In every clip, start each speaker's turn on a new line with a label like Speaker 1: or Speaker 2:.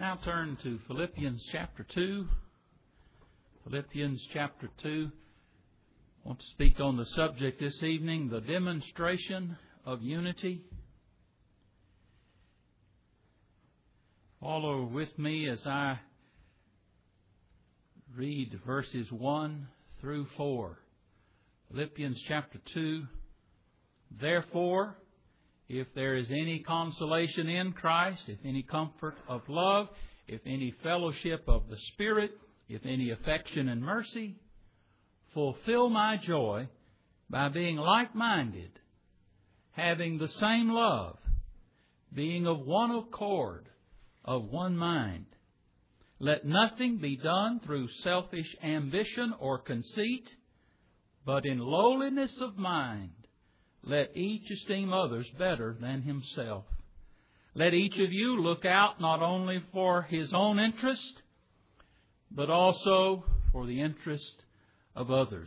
Speaker 1: Now turn to Philippians chapter 2. Philippians chapter 2. I want to speak on the subject this evening, the demonstration of unity. Follow with me as I read verses 1 through 4. Philippians chapter 2. Therefore, if there is any consolation in Christ, if any comfort of love, if any fellowship of the Spirit, if any affection and mercy, fulfill my joy by being like-minded, having the same love, being of one accord, of one mind. Let nothing be done through selfish ambition or conceit, but in lowliness of mind, let each esteem others better than himself. Let each of you look out not only for his own interest, but also for the interest of others.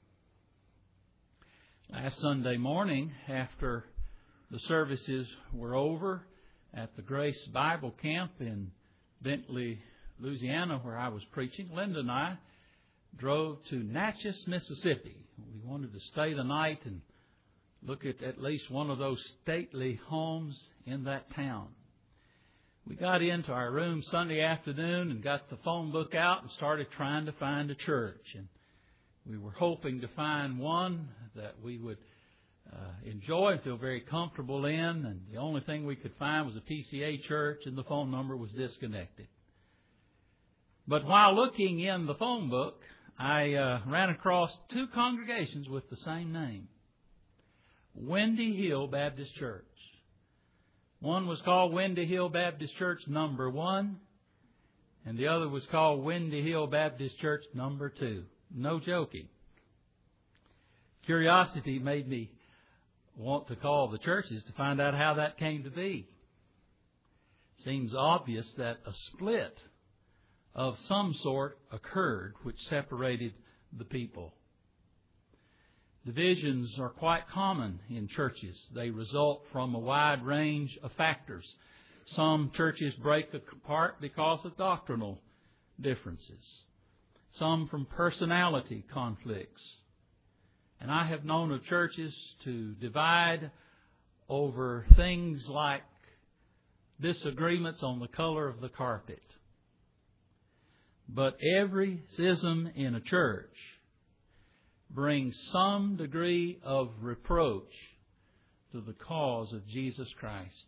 Speaker 1: Last Sunday morning, after the services were over at the Grace Bible Camp in Bentley, Louisiana, where I was preaching, Linda and I drove to Natchez, Mississippi. We wanted to stay the night and look at least one of those stately homes in that town. We got into our room Sunday afternoon and got the phone book out and started trying to find a church. And we were hoping to find one that we would enjoy and feel very comfortable in. And the only thing we could find was a PCA church, and the phone number was disconnected. But while looking in the phone book, I ran across two congregations with the same name. Windy Hill Baptist Church. One was called Windy Hill Baptist Church number 1, and the other was called Windy Hill Baptist Church number 2. No joking. Curiosity made me want to call the churches to find out how that came to be. Seems obvious that a split of some sort occurred which separated the people. Divisions are quite common in churches. They result from a wide range of factors. Some churches break apart because of doctrinal differences. Some from personality conflicts. And I have known of churches to divide over things like disagreements on the color of the carpet. But every schism in a church brings some degree of reproach to the cause of Jesus Christ.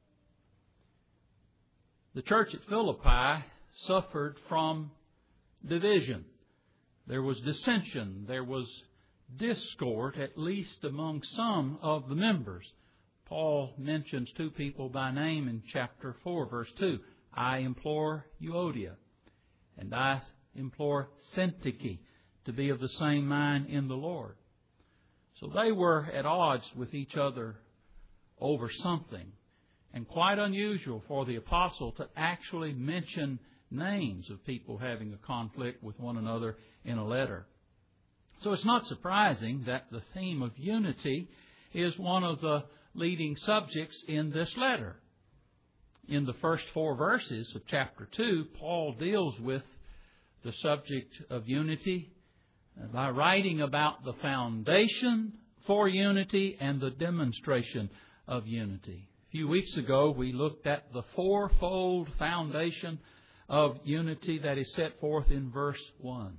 Speaker 1: The church at Philippi suffered from division. There was dissension. There was discord, at least among some of the members. Paul mentions two people by name in chapter 4, verse 2. I implore Euodia, and I implore Syntyche to be of the same mind in the Lord. So they were at odds with each other over something. And quite unusual for the apostle to actually mention names of people having a conflict with one another in a letter. So it's not surprising that the theme of unity is one of the leading subjects in this letter. In the first 4 verses of chapter 2, Paul deals with the subject of unity by writing about the foundation for unity and the demonstration of unity. A few weeks ago, we looked at the fourfold foundation of unity that is set forth in verse 1.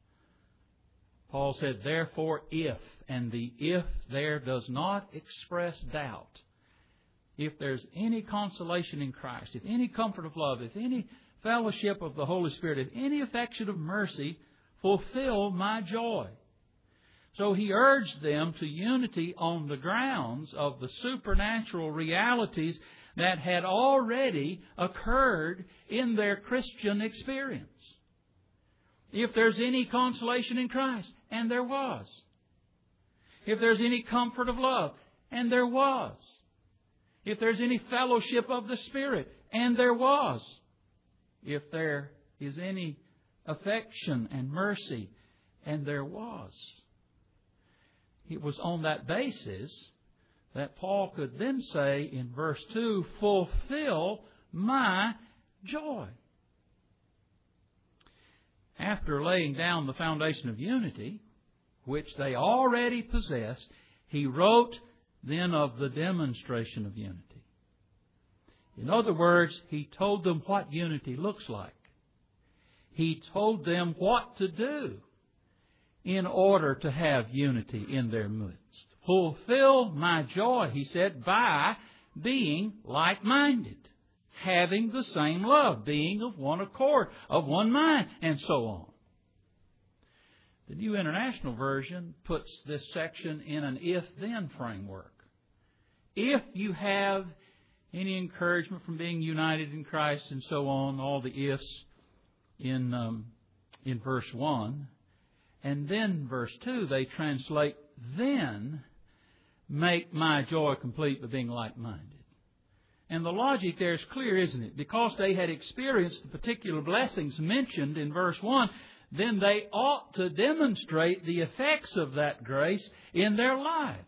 Speaker 1: Paul said, therefore, if, and the if there does not express doubt. If there's any consolation in Christ, if any comfort of love, if any fellowship of the Holy Spirit, if any affection of mercy, fulfill my joy. So he urged them to unity on the grounds of the supernatural realities that had already occurred in their Christian experience. If there's any consolation in Christ, and there was. If there's any comfort of love, and there was. If there's any fellowship of the Spirit, and there was. If there is any affection and mercy, and there was. It was on that basis that Paul could then say in verse 2, fulfill my joy. After laying down the foundation of unity, which they already possessed, he wrote then of the demonstration of unity. In other words, he told them what unity looks like. He told them what to do in order to have unity in their midst. Fulfill my joy, he said, by being like-minded, having the same love, being of one accord, of one mind, and so on. The New International Version puts this section in an if-then framework. If you have any encouragement from being united in Christ and so on, all the ifs in verse 1. And then verse 2, they translate, then make my joy complete by being like-minded. And the logic there is clear, isn't it? Because they had experienced the particular blessings mentioned in verse 1, then they ought to demonstrate the effects of that grace in their lives.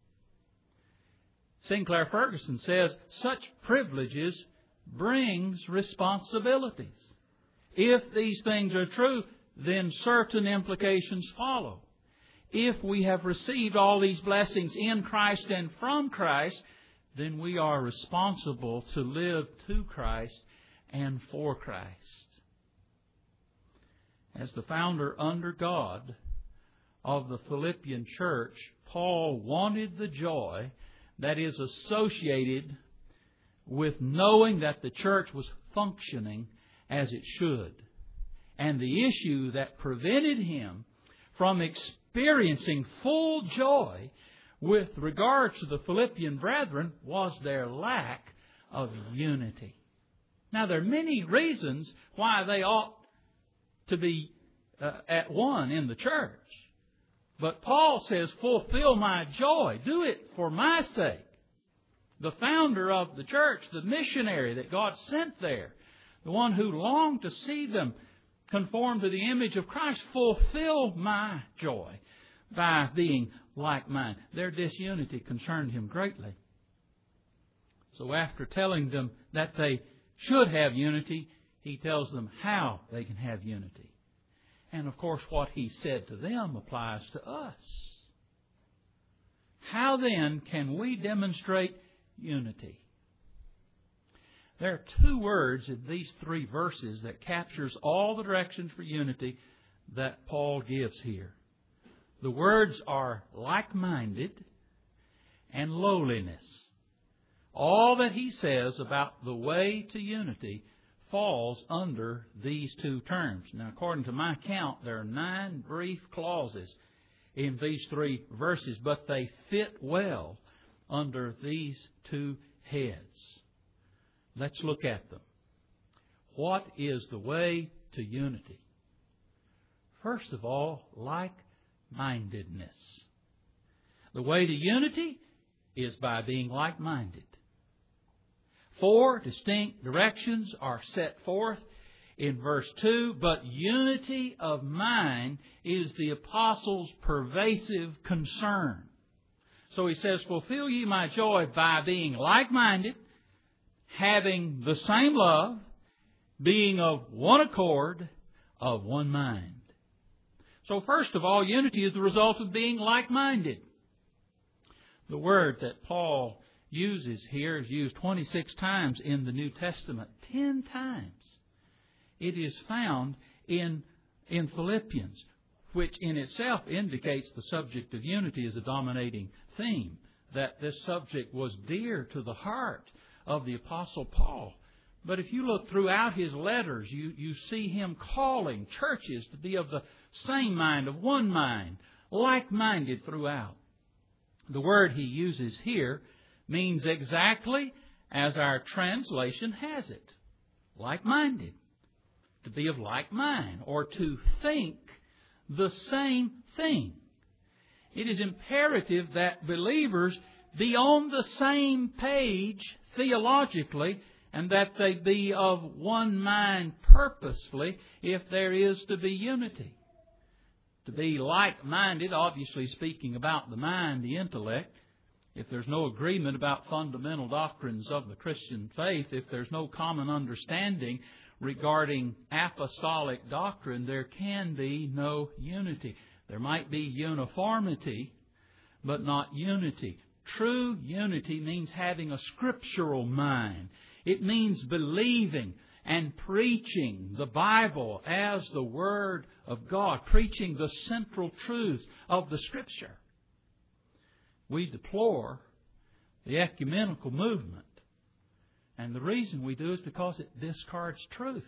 Speaker 1: Sinclair Ferguson says, such privileges brings responsibilities. If these things are true, then certain implications follow. If we have received all these blessings in Christ and from Christ, then we are responsible to live to Christ and for Christ. As the founder under God of the Philippian church, Paul wanted the joy that is associated with knowing that the church was functioning as it should. And the issue that prevented him from experiencing full joy with regard to the Philippian brethren was their lack of unity. Now, there are many reasons why they ought to be at one in the church. But Paul says, fulfill my joy. Do it for my sake. The founder of the church, the missionary that God sent there, the one who longed to see them conform to the image of Christ, fulfill my joy by being like-minded. Their disunity concerned him greatly. So after telling them that they should have unity, he tells them how they can have unity. And of course, what he said to them applies to us. How then can we demonstrate unity? There are two words in these three verses that captures all the directions for unity that Paul gives here. The words are like-minded and lowliness. All that he says about the way to unity falls under these two terms. Now, according to my count, there are 9 brief clauses in these 3 verses, but they fit well under these two heads. Let's look at them. What is the way to unity? First of all, like-mindedness. The way to unity is by being like-minded. 4 distinct directions are set forth in verse 2, but unity of mind is the apostle's pervasive concern. So he says, fulfill ye my joy by being like-minded, having the same love, being of one accord, of one mind. So first of all, unity is the result of being like-minded. The word that Paul uses here is used 26 times in the New Testament. 10 times it is found in Philippians, which in itself indicates the subject of unity is a dominating theme, that this subject was dear to the heart of the Apostle Paul. But if you look throughout his letters, you see him calling churches to be of the same mind, of one mind, like-minded throughout. The word he uses here means exactly as our translation has it. Like-minded. To be of like mind, or to think the same thing. It is imperative that believers be on the same page theologically, and that they be of one mind purposefully if there is to be unity. To be like-minded, obviously speaking about the mind, the intellect, if there's no agreement about fundamental doctrines of the Christian faith, if there's no common understanding regarding apostolic doctrine, there can be no unity. There might be uniformity, but not unity. True unity means having a scriptural mind. It means believing and preaching the Bible as the Word of God, preaching the central truth of the Scripture. We deplore the ecumenical movement. And the reason we do is because it discards truth.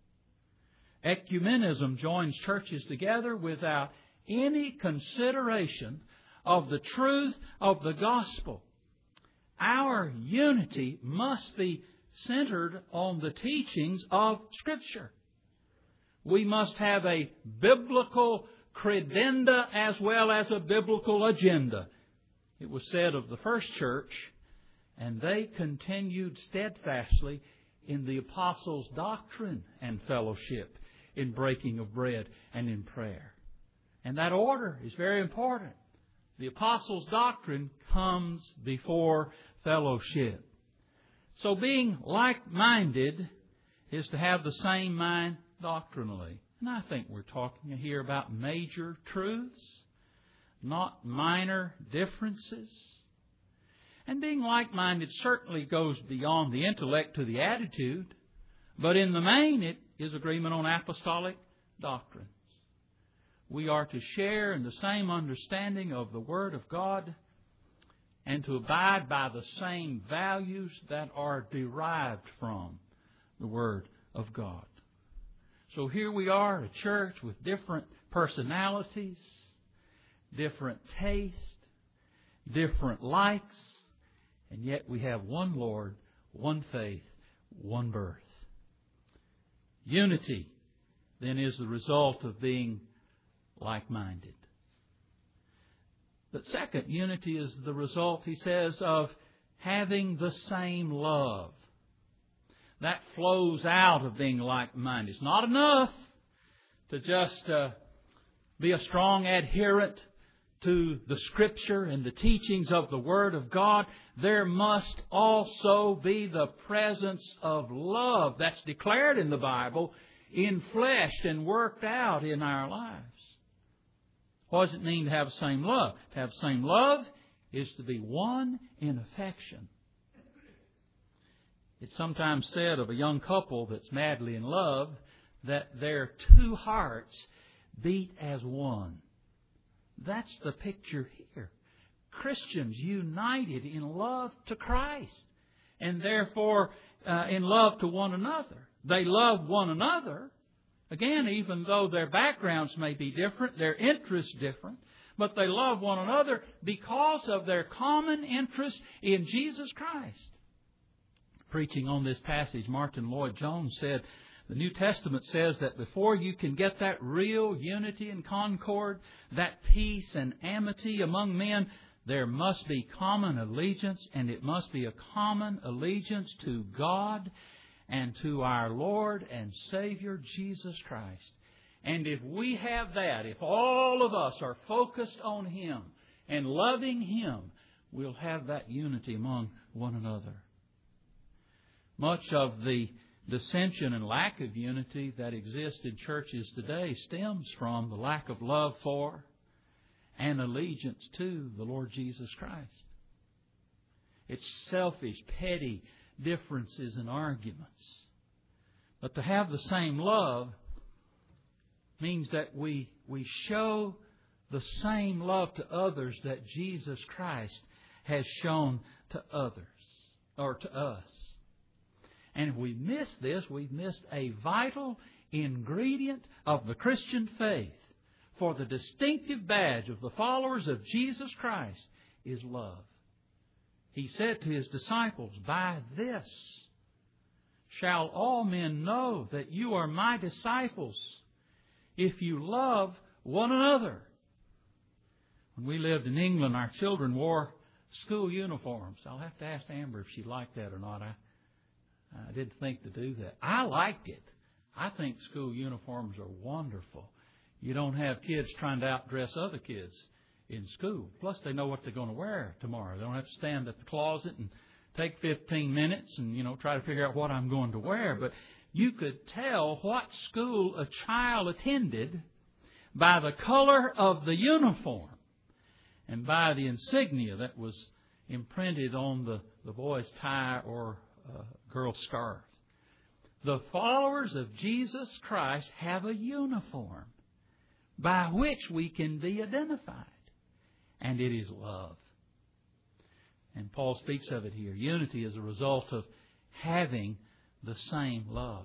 Speaker 1: Ecumenism joins churches together without any consideration of the truth of the gospel. Our unity must be centered on the teachings of Scripture. We must have a biblical credenda as well as a biblical agenda. It was said of the first church, and they continued steadfastly in the apostles' doctrine and fellowship, in breaking of bread and in prayer. And that order is very important. The apostles' doctrine comes before fellowship. So being like-minded is to have the same mind doctrinally. And I think we're talking here about major truths, not minor differences. And being like-minded certainly goes beyond the intellect to the attitude, but in the main it is agreement on apostolic doctrines. We are to share in the same understanding of the Word of God and to abide by the same values that are derived from the Word of God. So here we are, a church with different personalities, different tastes, different likes, and yet we have one Lord, one faith, one birth. Unity, then, is the result of being like-minded. But second, unity is the result, he says, of having the same love. That flows out of being like-minded. It's not enough to just be a strong adherent to the Scripture and the teachings of the Word of God. There must also be the presence of love that's declared in the Bible, infleshed and worked out in our lives. What does it mean to have the same love? To have the same love is to be one in affection. It's sometimes said of a young couple that's madly in love that their two hearts beat as one. That's the picture here. Christians united in love to Christ and therefore in love to one another. They love one another. Again, even though their backgrounds may be different, their interests different, but they love one another because of their common interest in Jesus Christ. Preaching on this passage, Martin Lloyd-Jones said, the New Testament says that before you can get that real unity and concord, that peace and amity among men, there must be common allegiance, and it must be a common allegiance to God and to our Lord and Savior Jesus Christ. And if we have that, if all of us are focused on Him and loving Him, we'll have that unity among one another. Much of the dissension and lack of unity that exists in churches today stems from the lack of love for and allegiance to the Lord Jesus Christ. It's selfish, petty differences and arguments. But to have the same love means that we show the same love to others that Jesus Christ has shown to others, or to us. And if we miss this, we've missed a vital ingredient of the Christian faith. For the distinctive badge of the followers of Jesus Christ is love. He said to His disciples, by this shall all men know that you are my disciples, if you love one another. When we lived in England, our children wore school uniforms. I'll have to ask Amber if she liked that or not. I didn't think to do that. I liked it. I think school uniforms are wonderful. You don't have kids trying to outdress other kids in school. Plus, they know what they're going to wear tomorrow. They don't have to stand at the closet and take 15 minutes and, try to figure out what I'm going to wear. But you could tell what school a child attended by the color of the uniform and by the insignia that was imprinted on the boy's tie or girl's scarf. The followers of Jesus Christ have a uniform by which we can be identified, and it is love. And Paul speaks of it here. Unity is a result of having the same love.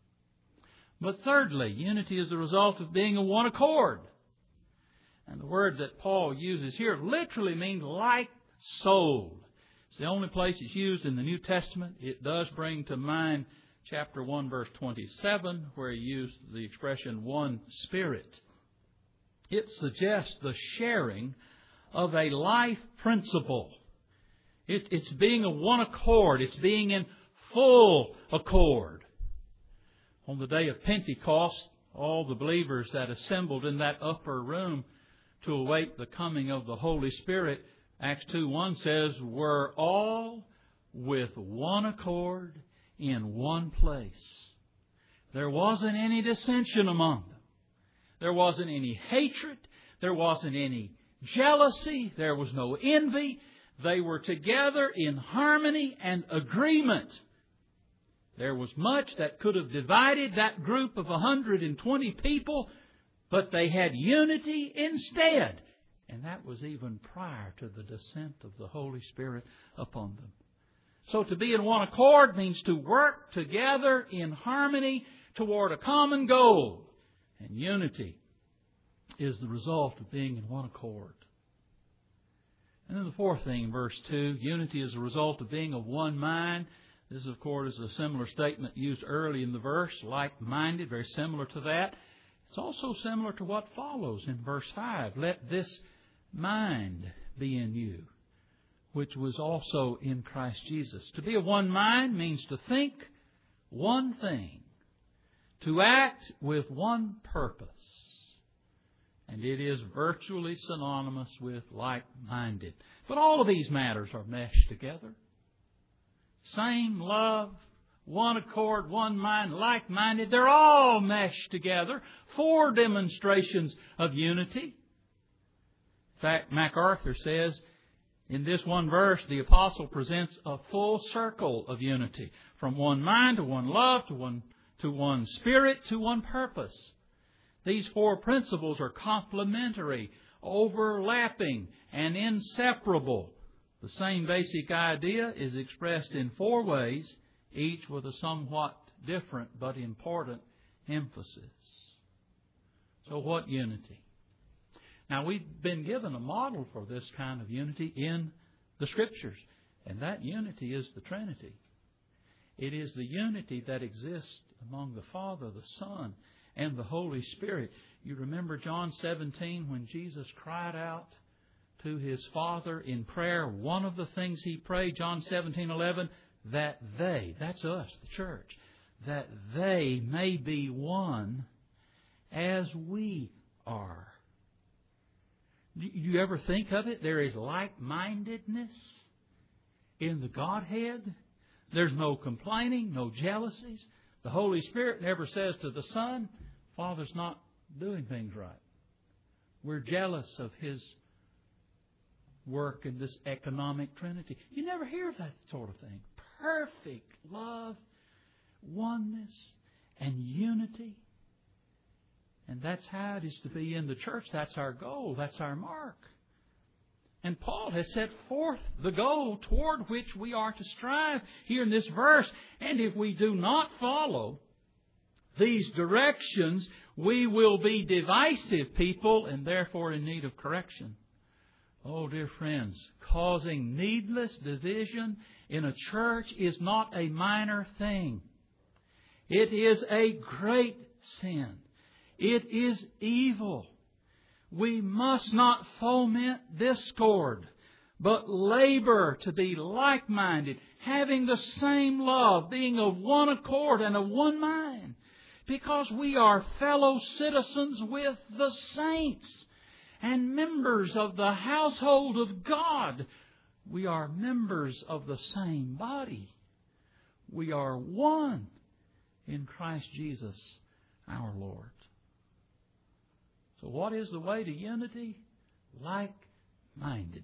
Speaker 1: But thirdly, unity is the result of being of one accord. And the word that Paul uses here literally means like soul. It's the only place it's used in the New Testament. It does bring to mind chapter 1, verse 27, where he used the expression one spirit. It suggests the sharing of a life principle. It's being of one accord. It's being in full accord. On the day of Pentecost, all the believers that assembled in that upper room to await the coming of the Holy Spirit, Acts 2:1 says, were all with one accord in one place. There wasn't any dissension among them. There wasn't any hatred. There wasn't any jealousy. There was no envy. They were together in harmony and agreement. There was much that could have divided that group of 120 people, but they had unity instead. And that was even prior to the descent of the Holy Spirit upon them. So to be in one accord means to work together in harmony toward a common goal. And unity is the result of being in one accord. And then the fourth thing in verse 2, unity is a result of being of one mind. This, of course, is a similar statement used early in the verse, like-minded, very similar to that. It's also similar to what follows in verse 5. Let this mind be in you, which was also in Christ Jesus. To be of one mind means to think one thing, to act with one purpose. And it is virtually synonymous with like-minded. But all of these matters are meshed together. Same love, one accord, one mind, like-minded. They're all meshed together. 4 demonstrations of unity. In fact, MacArthur says, in this one verse, the apostle presents a full circle of unity. From one mind to one love, to one spirit, to one purpose. These 4 principles are complementary, overlapping, and inseparable. The same basic idea is expressed in 4 ways, each with a somewhat different but important emphasis. So what unity? Now, we've been given a model for this kind of unity in the Scriptures, and that unity is the Trinity. It is the unity that exists among the Father, the Son, and the Holy Spirit. You remember John 17 when Jesus cried out to His Father in prayer. One of the things He prayed, John 17:11, that they, that's us, the church, that they may be one as we are. Do you ever think of it? There is like-mindedness in the Godhead. There's no complaining, no jealousies. The Holy Spirit never says to the Son, Father's not doing things right. We're jealous of His work in this economic Trinity. You never hear that sort of thing. Perfect love, oneness, and unity. And that's how it is to be in the church. That's our goal. That's our mark. And Paul has set forth the goal toward which we are to strive here in this verse. And if we do not follow these directions, we will be divisive people and therefore in need of correction. Oh, dear friends, causing needless division in a church is not a minor thing. It is a great sin. It is evil. We must not foment discord, but labor to be like-minded, having the same love, being of one accord and of one mind, because we are fellow citizens with the saints. and members of the household of God. We are members of the same body. We are one in Christ Jesus our Lord. So what is the way to unity? Like-mindedness.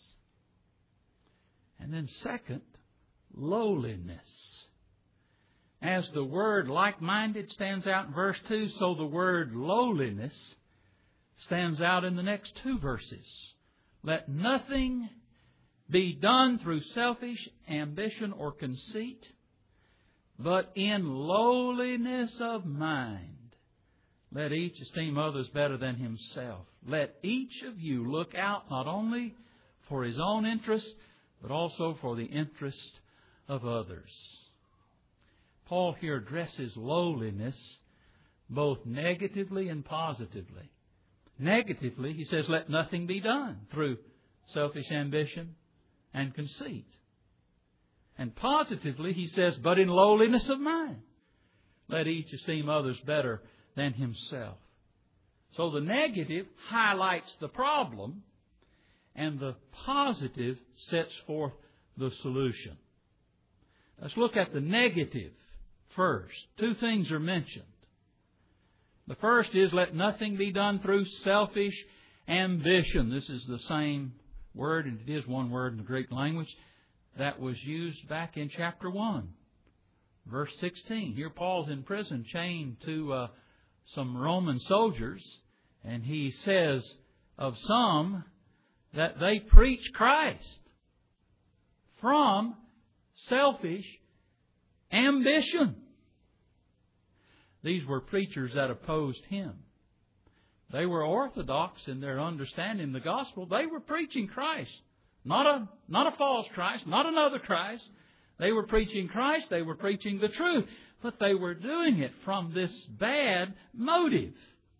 Speaker 1: And then second, lowliness. As the word like-minded stands out in verse 2, so the word lowliness stands out in the next two verses. Let nothing be done through selfish ambition or conceit, but in lowliness of mind. Let each esteem others better than himself. Let each of you look out not only for his own interest, but also for the interest of others. Paul here addresses lowliness both negatively and positively. Negatively, he says, let nothing be done through selfish ambition and conceit. And positively, he says, but in lowliness of mind. Let each esteem others better than himself. So the negative highlights the problem, and the positive sets forth the solution. Let's look at the negative first. Two things are mentioned. The first is, let nothing be done through selfish ambition. This is the same word, and it is one word in the Greek language, that was used back in chapter 1, verse 16. Here Paul's in prison, chained to some Roman soldiers, and he says of some that they preach Christ from selfish ambition. These were preachers that opposed him. They were orthodox in their understanding of the gospel. They were preaching Christ. Not a false Christ, not another Christ. They were preaching Christ. They were preaching the truth. But they were doing it from this bad motive.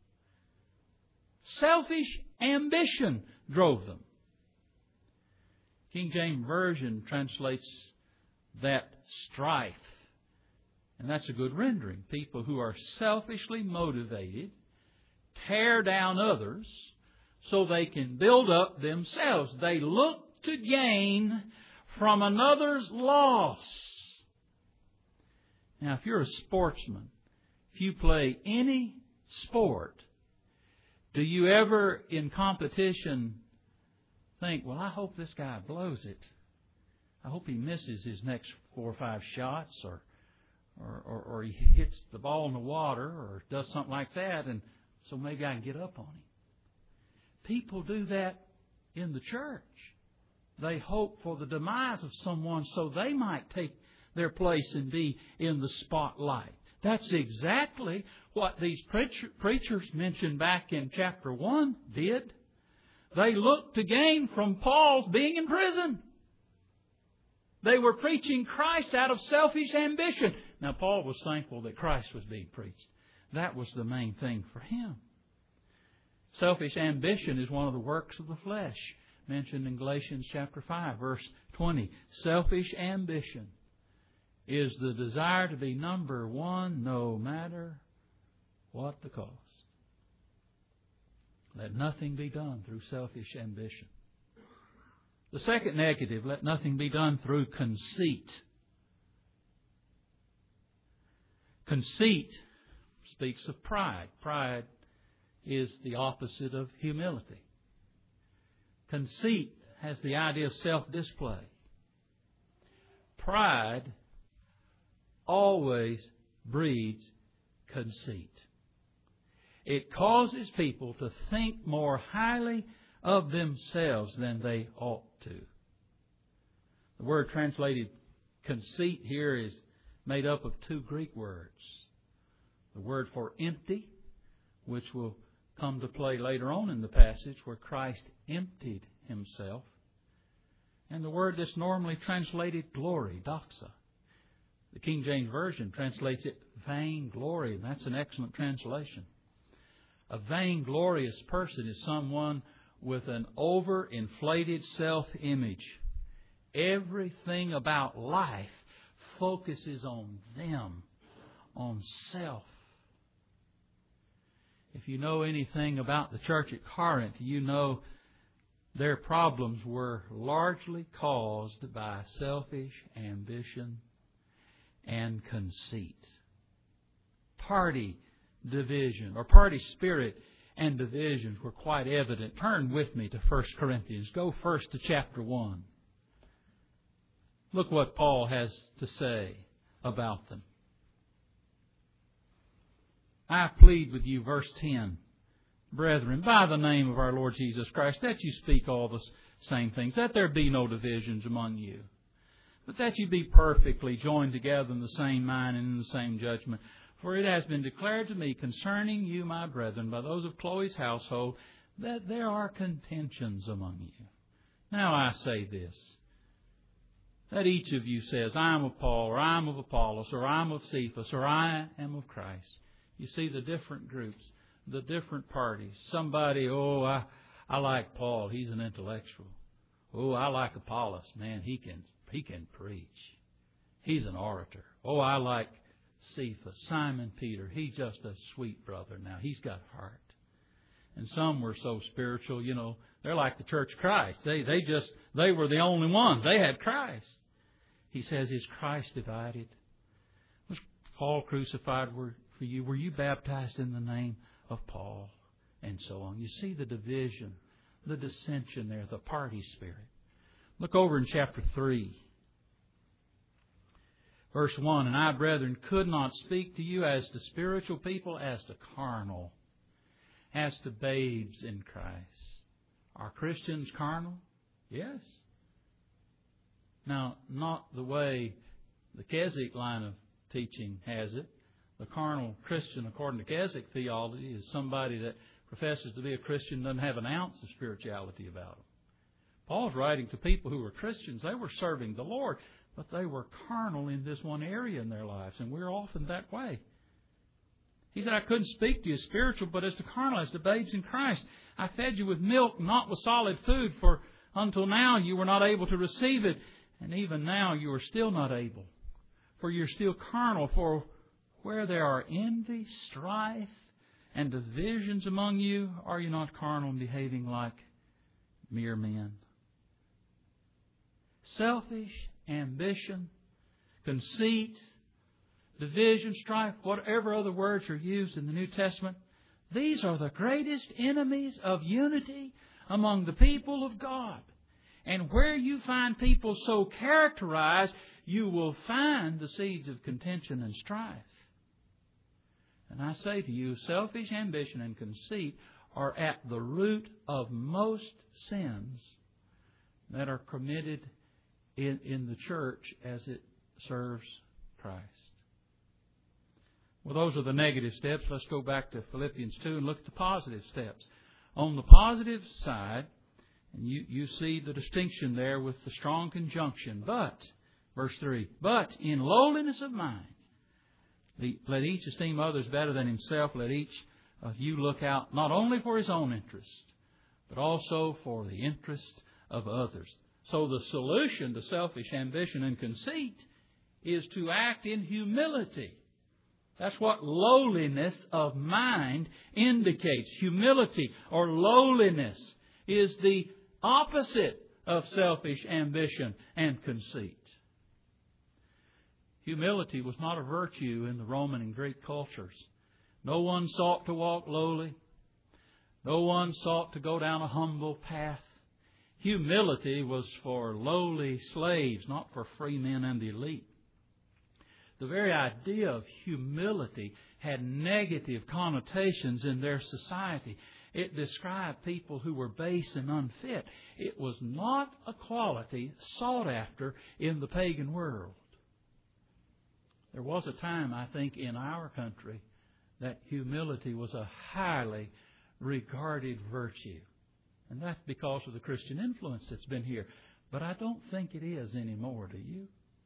Speaker 1: Selfish ambition drove them. King James Version translates that strife. And that's a good rendering. People who are selfishly motivated tear down others so they can build up themselves. They look to gain from another's loss. Now, if you're a sportsman, if you play any sport, do you ever in competition think, well, I hope this guy blows it. I hope he misses his next 4 or 5 shots, or he hits the ball in the water, or does something like that, and so maybe I can get up on him. People do that in the church. They hope for the demise of someone so they might take their place and be in the spotlight. That's exactly what these preachers mentioned back in chapter 1 did. They looked to gain from Paul's being in prison. They were preaching Christ out of selfish ambition. Now, Paul was thankful that Christ was being preached. That was the main thing for him. Selfish ambition is one of the works of the flesh, mentioned in Galatians chapter 5, verse 20. Selfish ambition is the desire to be number one no matter what the cost. Let nothing be done through selfish ambition. The second negative, let nothing be done through conceit. Conceit speaks of pride. Pride is the opposite of humility. Conceit has the idea of self-display. Pride always breeds conceit. It causes people to think more highly of themselves than they ought to. The word translated conceit here is made up of 2 Greek words. The word for empty, which will come to play later on in the passage where Christ emptied Himself. And the word that's normally translated glory, doxa. The King James Version translates it vainglory, and that's an excellent translation. A vainglorious person is someone with an overinflated self-image. Everything about life focuses on them, on self. If you know anything about the church at Corinth, you know their problems were largely caused by selfish ambition and conceit. Party division, or party spirit and divisions were quite evident. Turn with me to 1 Corinthians. Go first to chapter 1. Look what Paul has to say about them. I plead with you, verse 10, brethren, by the name of our Lord Jesus Christ, that you speak all the same things, that there be no divisions among you, but that you be perfectly joined together in the same mind and in the same judgment. For it has been declared to me concerning you, my brethren, by those of Chloe's household, that there are contentions among you. Now I say this, that each of you says, I am of Paul, or I am of Apollos, or I am of Cephas, or I am of Christ. You see the different groups, the different parties. Somebody, I like Paul, he's an intellectual. Oh, I like Apollos, man, he can preach. He's an orator. Oh, I like Cephas, Simon Peter, he's just a sweet brother now. He's got heart. And some were so spiritual, they're like the Church of Christ. They were the only ones. They had Christ. He says, is Christ divided? Was Paul crucified for you? Were you baptized in the name of Paul? And so on. You see the division, the dissension there, the party spirit. Look over in chapter 3. Verse 1, and I, brethren, could not speak to you as to spiritual people, as to carnal, as to babes in Christ. Are Christians carnal? Yes. Now, not the way the Keswick line of teaching has it. The carnal Christian, according to Keswick theology, is somebody that professes to be a Christian, doesn't have an ounce of spirituality about them. Paul's writing to people who were Christians. They were serving the Lord, but they were carnal in this one area in their lives, and we're often that way. He said, I couldn't speak to you spiritual, but as to carnal, as to babes in Christ. I fed you with milk, not with solid food, for until now you were not able to receive it, and even now you are still not able. For you're still carnal, for where there are envy, strife, and divisions among you, are you not carnal and behaving like mere men? Selfish ambition, conceit, division, strife, whatever other words are used in the New Testament, these are the greatest enemies of unity among the people of God. And where you find people so characterized, you will find the seeds of contention and strife. And I say to you, selfish ambition and conceit are at the root of most sins that are committed in the church as it serves Christ. Well, those are the negative steps. Let's go back to Philippians 2 and look at the positive steps. On the positive side, and you see the distinction there with the strong conjunction. But, verse 3, but in lowliness of mind, let each esteem others better than himself. Let each of you look out not only for his own interest, but also for the interest of others. So the solution to selfish ambition and conceit is to act in humility. That's what lowliness of mind indicates. Humility or lowliness is the opposite of selfish ambition and conceit. Humility was not a virtue in the Roman and Greek cultures. No one sought to walk lowly. No one sought to go down a humble path. Humility was for lowly slaves, not for free men and the elite. The very idea of humility had negative connotations in their society. It described people who were base and unfit. It was not a quality sought after in the pagan world. There was a time, I think, in our country that humility was a highly regarded virtue. And that's because of the Christian influence that's been here. But I don't think it is anymore, do you?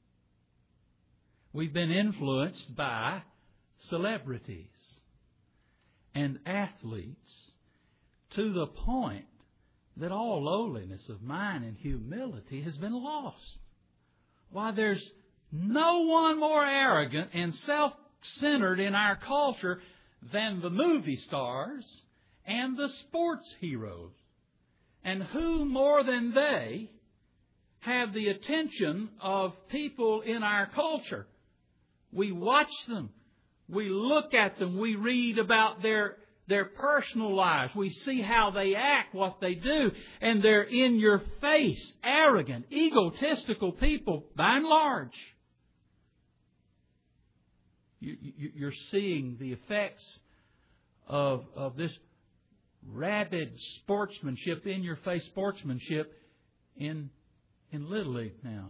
Speaker 1: We've been influenced by celebrities and athletes to the point that all lowliness of mind and humility has been lost. Why, there's no one more arrogant and self-centered in our culture than the movie stars and the sports heroes? And who more than they have the attention of people in our culture? We watch them. We look at them. We read about their personal lives. We see how they act, what they do. And they're in your face, arrogant, egotistical people, by and large. You're seeing the effects of this rabid sportsmanship, in-your-face sportsmanship in Little League now.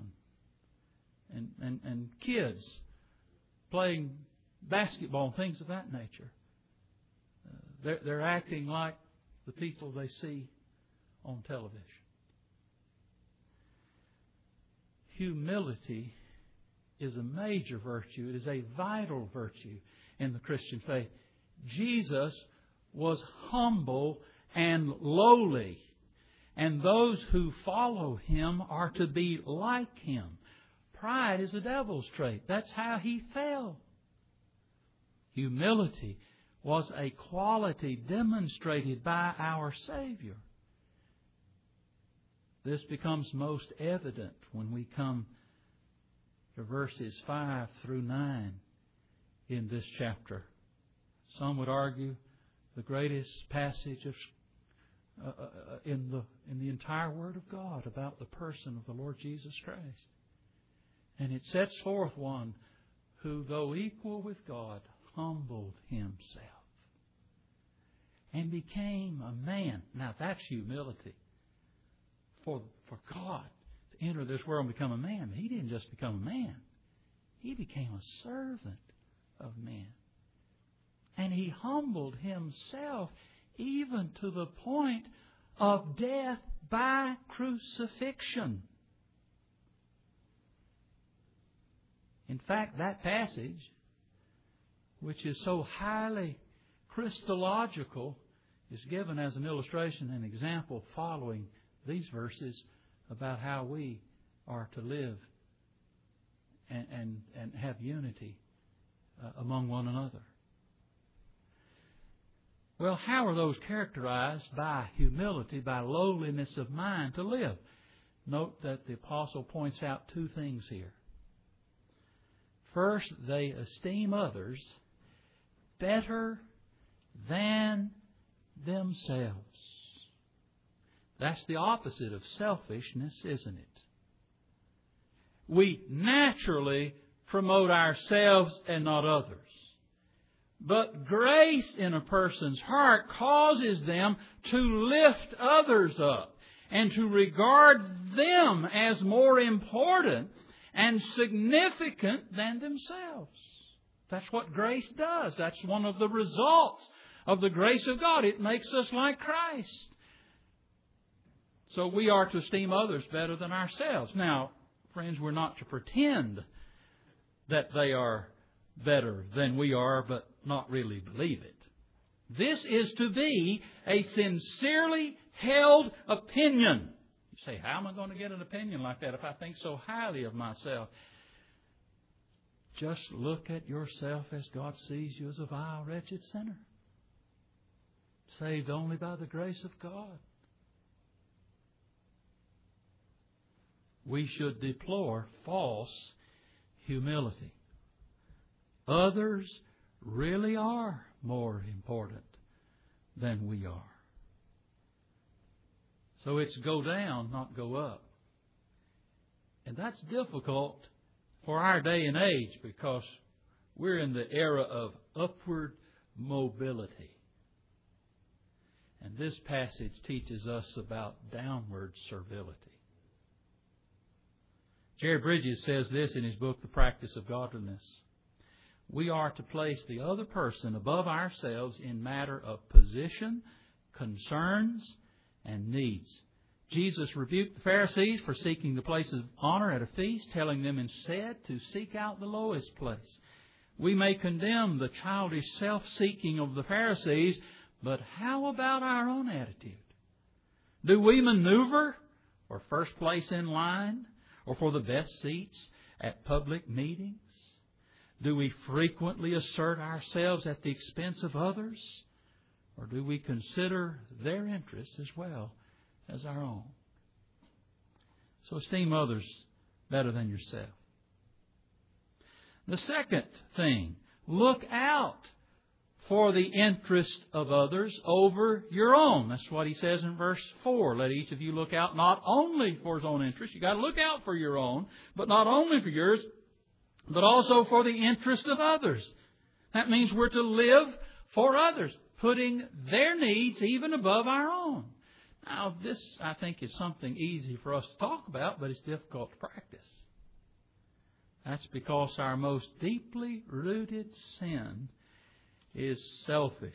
Speaker 1: And kids playing basketball and things of that nature. They're acting like the people they see on television. Humility is a major virtue. It is a vital virtue in the Christian faith. Jesus was humble and lowly, and those who follow Him are to be like Him. Pride is a devil's trait. That's how He fell. Humility was a quality demonstrated by our Savior. This becomes most evident when we come to verses 5 through 9 in this chapter. Some would argue the greatest passage in the entire Word of God about the person of the Lord Jesus Christ. And it sets forth one who, though equal with God, humbled Himself and became a man. Now that's humility. For God to enter this world and become a man. He didn't just become a man. He became a servant of men. And He humbled Himself even to the point of death by crucifixion. In fact, that passage, which is so highly Christological, is given as an illustration and example following these verses about how we are to live and have unity among one another. Well, how are those characterized? By humility, by lowliness of mind to live. Note that the apostle points out two things here. First, they esteem others better than themselves. That's the opposite of selfishness, isn't it? We naturally promote ourselves and not others. But grace in a person's heart causes them to lift others up and to regard them as more important and significant than themselves. That's what grace does. That's one of the results of the grace of God. It makes us like Christ. So we are to esteem others better than ourselves. Now, friends, we're not to pretend that they are better than we are, but not really believe it. This is to be a sincerely held opinion. You say, how am I going to get an opinion like that if I think so highly of myself? Just look at yourself as God sees you, as a vile, wretched sinner, saved only by the grace of God. We should deplore false humility. Others really are more important than we are. So it's go down, not go up. And that's difficult for our day and age because we're in the era of upward mobility. And this passage teaches us about downward servility. Jerry Bridges says this in his book, The Practice of Godliness. We are to place the other person above ourselves in matter of position, concerns, and needs. Jesus rebuked the Pharisees for seeking the places of honor at a feast, telling them instead to seek out the lowest place. We may condemn the childish self-seeking of the Pharisees, but how about our own attitude? Do we maneuver for first place in line or for the best seats at public meetings? Do we frequently assert ourselves at the expense of others? Or do we consider their interests as well as our own? So esteem others better than yourself. The second thing, look out for the interest of others over your own. That's what he says in verse 4. Let each of you look out not only for his own interest. You've got to look out for your own, but not only for yours, but also for the interest of others. That means we're to live for others, putting their needs even above our own. Now, this, I think, is something easy for us to talk about, but it's difficult to practice. That's because our most deeply rooted sin is selfishness.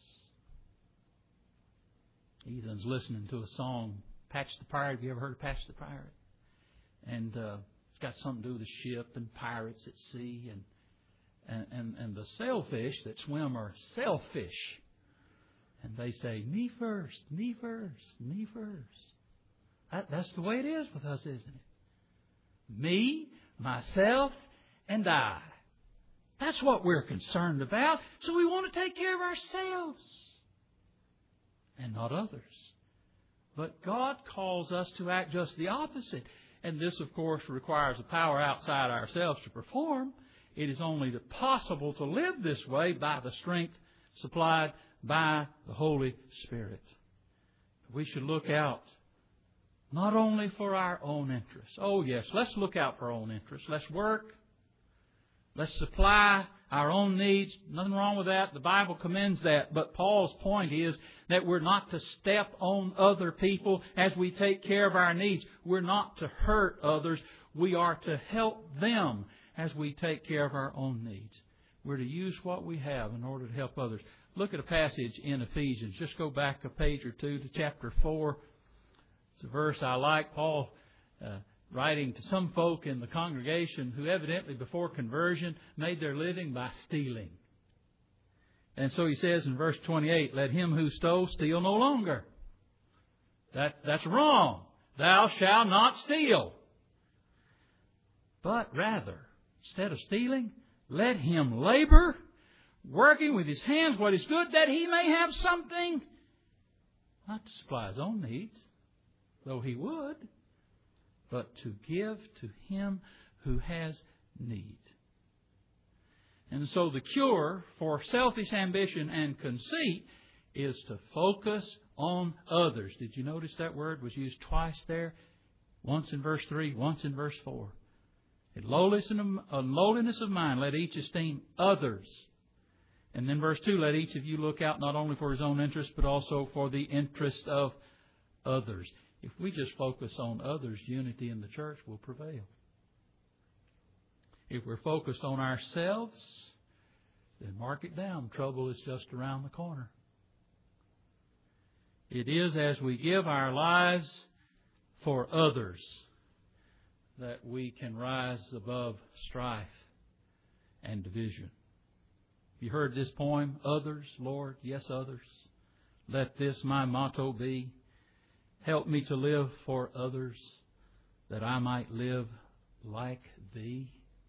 Speaker 1: Ethan's listening to a song, Patch the Pirate. Have you ever heard of Patch the Pirate? And it's got something to do with a ship and pirates at sea. And the sailfish that swim are selfish. And they say, me first, me first, me first. That's the way it is with us, isn't it? Me, myself, and I. That's what we're concerned about. So we want to take care of ourselves and not others. But God calls us to act just the opposite. And this, of course, requires a power outside ourselves to perform. It is only possible to live this way by the strength supplied by the Holy Spirit. We should look out not only for our own interests. Oh, yes, let's look out for our own interests. Let's work. Let's supply our own needs. Nothing wrong with that. The Bible commends that. But Paul's point is that we're not to step on other people as we take care of our needs. We're not to hurt others. We are to help them as we take care of our own needs. We're to use what we have in order to help others. Look at a passage in Ephesians. Just go back a page or two to chapter 4. It's a verse I like. Paul writing to some folk in the congregation who evidently before conversion made their living by stealing. And so he says in verse 28, let him who stole steal no longer. That's wrong. Thou shalt not steal. But rather, instead of stealing, let him labor, working with his hands what is good, that he may have something, not to supply his own needs, though he would, but to give to him who has need. And so the cure for selfish ambition and conceit is to focus on others. Did you notice that word was used twice there? Once in verse 3, once in verse 4. In lowliness of mind, let each esteem others. And then verse 2, let each of you look out not only for his own interest, but also for the interest of others. If we just focus on others, unity in the church will prevail. If we're focused on ourselves, then mark it down. Trouble is just around the corner. It is as we give our lives for others that we can rise above strife and division. You heard this poem, Others, Lord, yes, others. Let this my motto be. Help me to live for others, that I might live like Thee.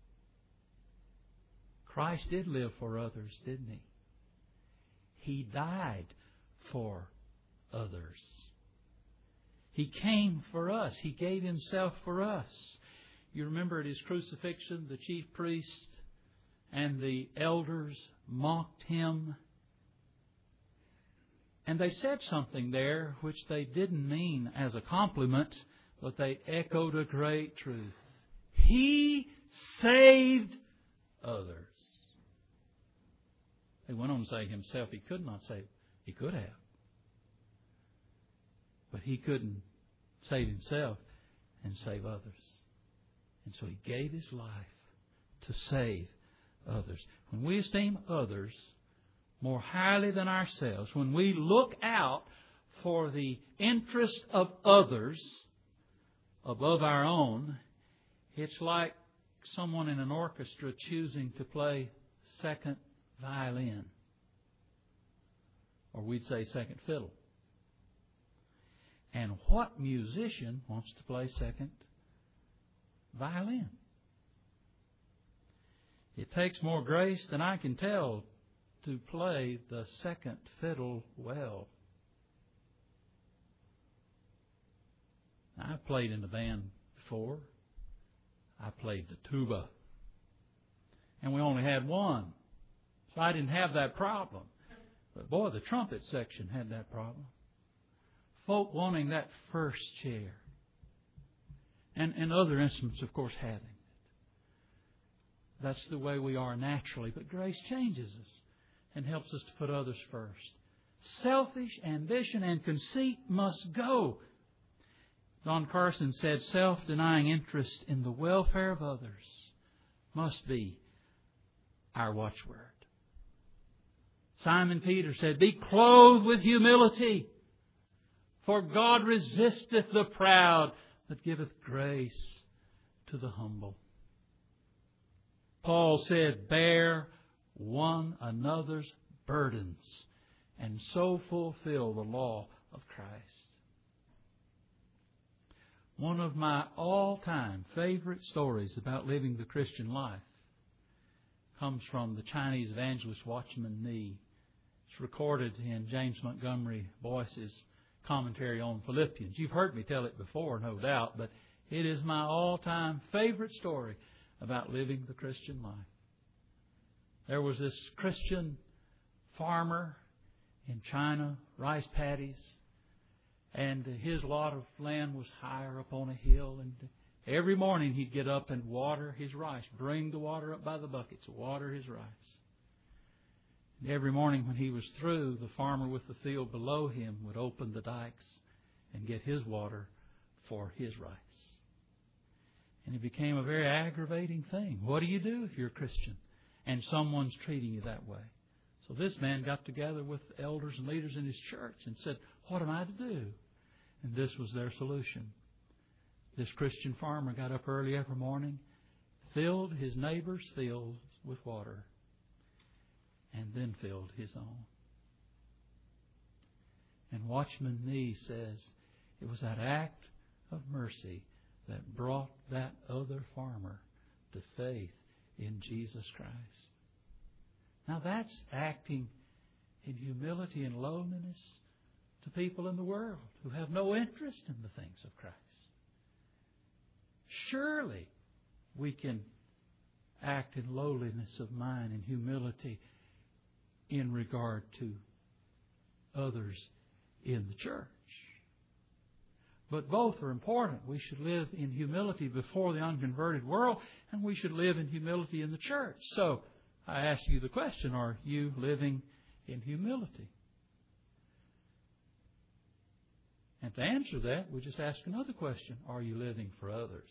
Speaker 1: Christ did live for others, didn't He? He died for others. He came for us. He gave Himself for us. You remember at His crucifixion, the chief priest and the elders mocked Him. And they said something there which they didn't mean as a compliment, but they echoed a great truth. He saved others. They went on to say Himself He could not save. He could have. But He couldn't save Himself and save others. And so He gave His life to save others. When we esteem others more highly than ourselves, when we look out for the interest of others above our own, it's like someone in an orchestra choosing to play second violin. Or we'd say second fiddle. And what musician wants to play second violin? It takes more grace than I can tell to play the second fiddle well. I played in a band before. I played the tuba. And we only had one. So I didn't have that problem. But boy, the trumpet section had that problem. Folk wanting that first chair. And other instruments, of course, having it. That's the way we are naturally. But grace changes us and helps us to put others first. Selfish ambition and conceit must go. Don Carson said, self-denying interest in the welfare of others must be our watchword. Simon Peter said, be clothed with humility, for God resisteth the proud, but giveth grace to the humble. Paul said, bear one another's burdens, and so fulfill the law of Christ. One of my all-time favorite stories about living the Christian life comes from the Chinese evangelist Watchman Nee. It's recorded in James Montgomery Boyce's commentary on Philippians. You've heard me tell it before, no doubt, but it is my all-time favorite story about living the Christian life. There was this Christian farmer in China, rice paddies, and his lot of land was higher up on a hill, and every morning he'd get up and water his rice, bring the water up by the buckets, water his rice. And every morning when he was through, the farmer with the field below him would open the dikes and get his water for his rice. And it became a very aggravating thing. What do you do if you're a Christian and someone's treating you that way? So this man got together with elders and leaders in his church and said, what am I to do? And this was their solution. This Christian farmer got up early every morning, filled his neighbor's fields with water, and then filled his own. And Watchman Nee says it was that act of mercy that brought that other farmer to faith in Jesus Christ. Now that's acting in humility and lowliness to people in the world who have no interest in the things of Christ. Surely we can act in lowliness of mind and humility in regard to others in the church. But both are important. We should live in humility before the unconverted world, and we should live in humility in the church. So I ask you the question, are you living in humility? And to answer that, we just ask another question. Are you living for others?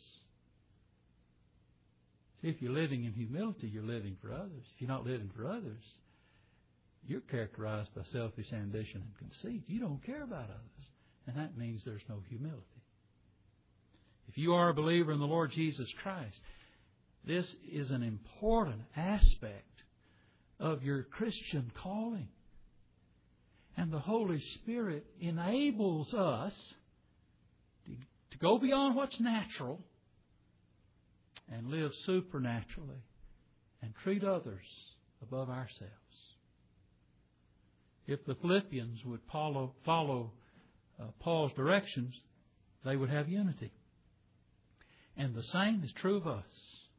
Speaker 1: See, if you're living in humility, you're living for others. If you're not living for others, you're characterized by selfish ambition and conceit. You don't care about others. And that means there's no humility. If you are a believer in the Lord Jesus Christ, this is an important aspect of your Christian calling. And the Holy Spirit enables us to go beyond what's natural and live supernaturally and treat others above ourselves. If the Philippians would follow Paul's directions, they would have unity. And the same is true of us.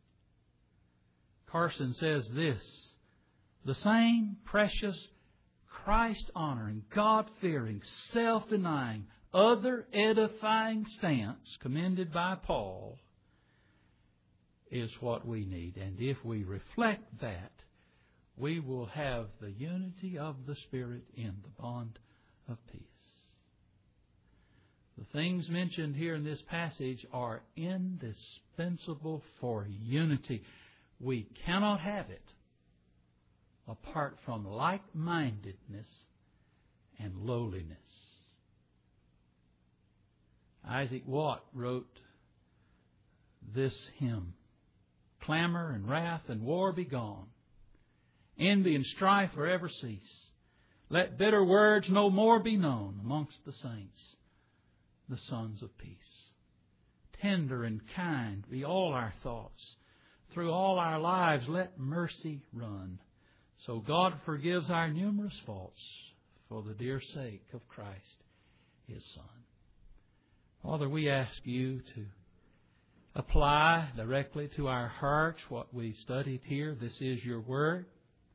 Speaker 1: Carson says this, the same precious Christ-honoring, God-fearing, self-denying, other-edifying stance commended by Paul is what we need. And if we reflect that, we will have the unity of the Spirit in the bond of peace. The things mentioned here in this passage are indispensable for unity. We cannot have it apart from like-mindedness and lowliness. Isaac Watt wrote this hymn, clamor and wrath and war be gone. Envy and strife forever cease. Let bitter words no more be known amongst the saints, the sons of peace. Tender and kind be all our thoughts. through all our lives, let mercy run. So God forgives our numerous faults for the dear sake of Christ, His Son. Father, we ask You to apply directly to our hearts what we studied here. This is Your Word.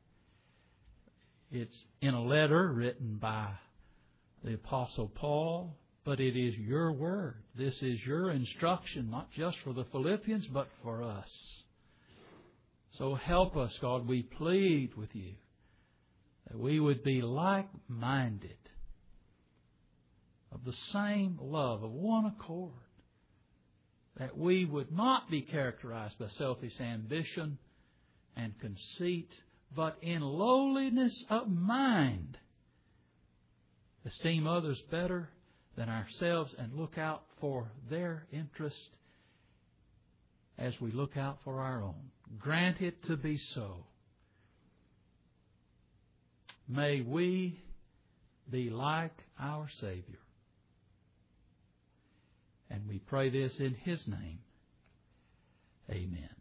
Speaker 1: It's in a letter written by the Apostle Paul, but it is Your Word. This is Your instruction, not just for the Philippians, but for us. So help us, God, we plead with You, that we would be like-minded, of the same love, of one accord, that we would not be characterized by selfish ambition and conceit, but in lowliness of mind, esteem others better than ourselves and look out for their interest as we look out for our own. Grant it to be so. May we be like our Savior. And we pray this in His name. Amen.